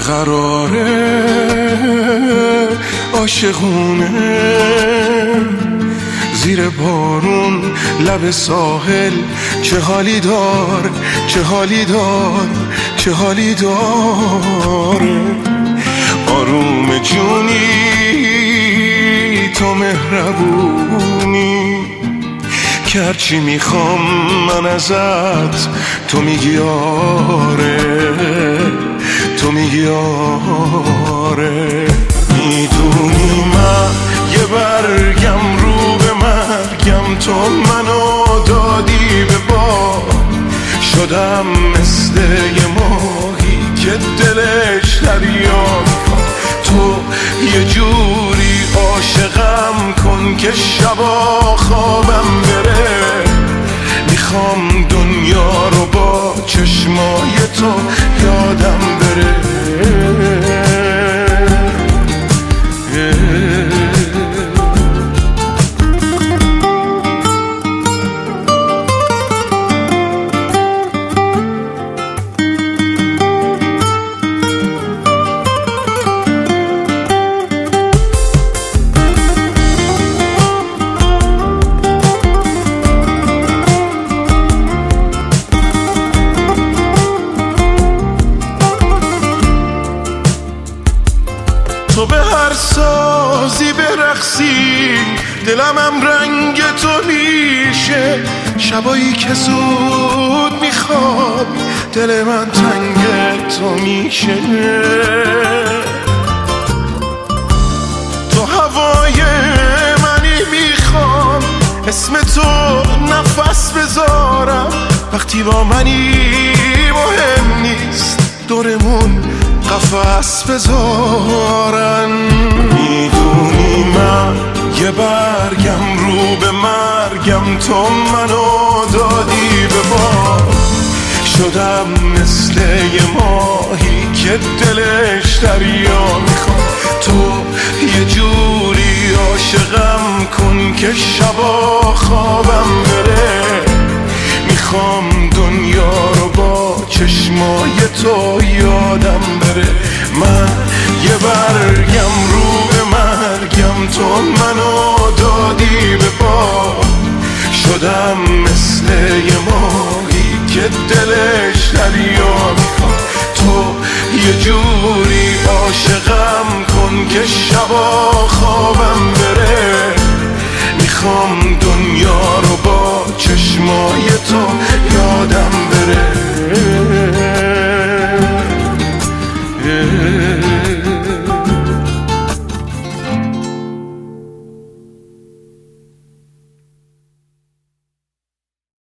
قراره عاشقونه زیر بارون لب ساحل چه حالی دار چه حالی دار چه حالی داره آروم جونی تو مهربونی که هرچی میخوام من ازت تو میگی آره تو میگی آره میدونی من یه برگم رو به مرگم تو منو دادی به باد شدم مثل یه ماهی که دلش دریا میخواد تو یه جوری عاشقم کن که شبا خوابم بره میخوام دنیا رو با چشمای تو یادم بره تو به هر سازی برقصی دلمم رنگ تو میشه شبایی که زود میخواب دل من تنگ تو میشه تو هوای منی میخوام اسم تو نفس بذارم وقتی با منی مهم نیست دورمون قفس بذارن میدونی من یه برگم رو به مرگم تو منو دادی به باد شدم مثل یه ماهی که دلش دریا میخواد تو یه جوری عاشقم کن که شبا خوابم بره میخوام دنیا رو با چشمای تو یادم بره من یه برگم رو به مرگم تو منو دادی به باد شدم مثل یه ماهی که دلش دریا میخواد تو یه جوری عاشقم کن که شبا خوابم بره میخوام دنیا رو با چشمای تو یادم بره